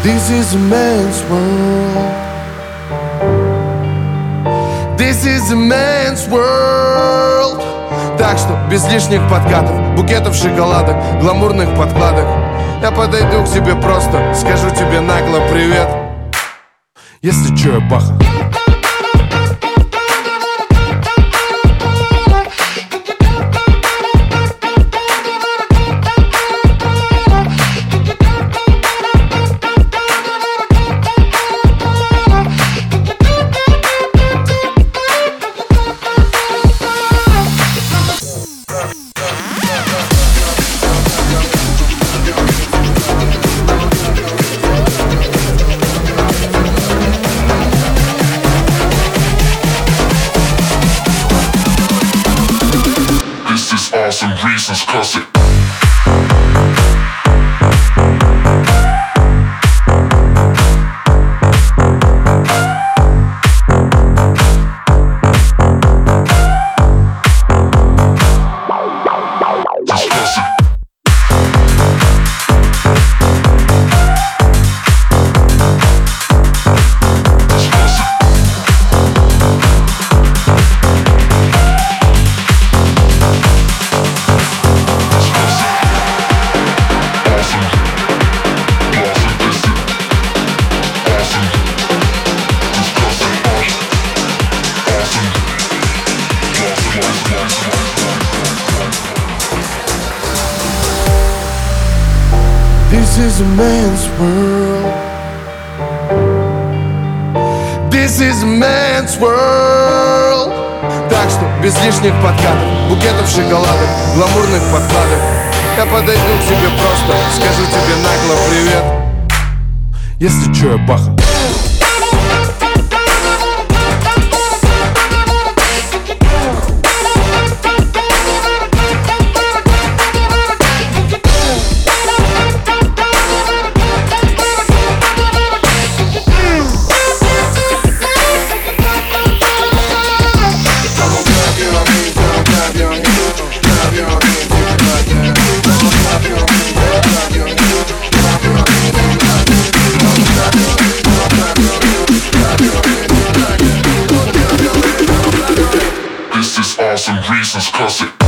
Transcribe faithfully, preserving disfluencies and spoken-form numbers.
This is a man's world. This is a man's world. Так что без лишних подкатов, букетов шоколадок, гламурных подкладок. Я подойду к тебе просто, скажу тебе нагло привет. Если чё, я Баха. Awesome reasons, cuss it. This is a man's world. This is a man's world. Так что без лишних подкатов, букетов шоколадок, гламурных подкладок. Я подойду к тебе просто, скажу тебе нагло привет. Если чё, я Баха. Awesome reasons, cuss it.